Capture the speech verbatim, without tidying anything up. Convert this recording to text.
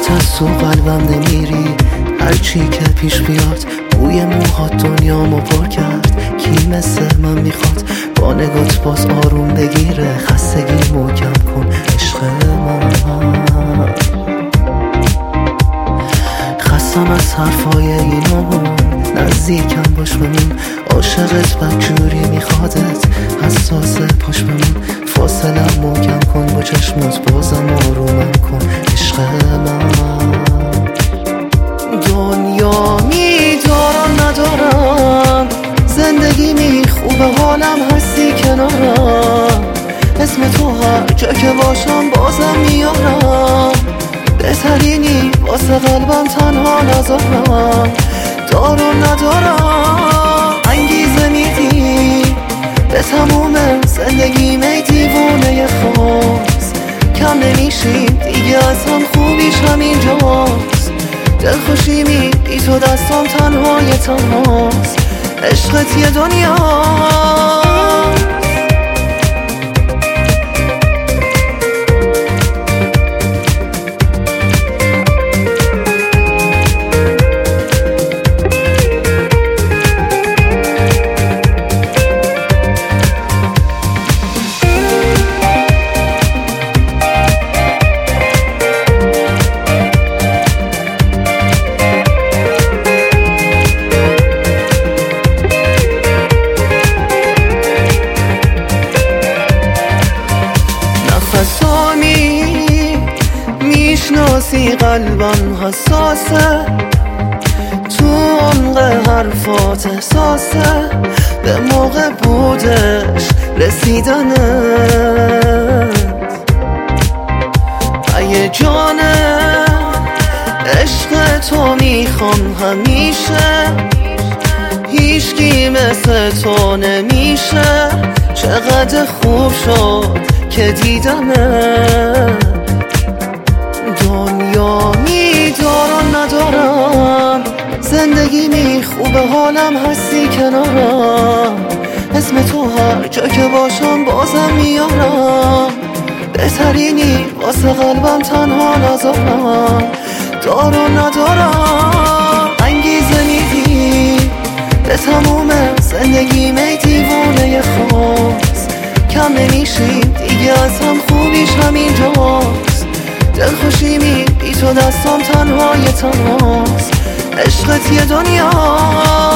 خودت از تو قلبم نمیری، هرچی که پیش بیاد بوی موهات دنیامو پر کرد. کی مثل من میخواد با نگات باز آروم بگیره، خستگی محکم کن عشق من. خستم از حرفای اینامون، نزدیکم باش بمون، عاشقت بدجوری میخوادت، حساس پاش بمون. فاصلم محکم کن با چشمات، بازم آرومم کن عشق من. دنیا میدارم ندارم، زندگی می خوبه حالم هستی کنارم، اسم تو هر جا که باشم بازم میارم. بهترینی واسه قلبم تنها نذارم، دارم ندارم انگیزه میدی به تموم زندگی می دیوونه خاص. کم نمیشیم دیگه از هم، خوبیش همینجاست. دلخوشی می بی تو دستم تنهای تنهاست، عشقت یه دنیا. میشناسی قلبم حساسه، تو عمق حرفات احساسه، به موقع بودش رسیدنت. ای جانه عشق تو میخوام همیشه، هیچکی مثل تو نمیشه. چقدر خوب شد که دیدمت. دنیا میدارم ندارم، زندگی می خوبه حالم هستی کنارم، اسم تو هر جا که باشم بازم میارم. بهترینی واسه قلبم تنها نذارم، دارم ندارم انگیزه میدی به تموم زندگی می دیوونه خاص. کم نمیشیم دیگه از هم، خوبیش همینجاست. دلخوشی می بی تو دستم تنهای تنهاست، عشقت یه دنیا.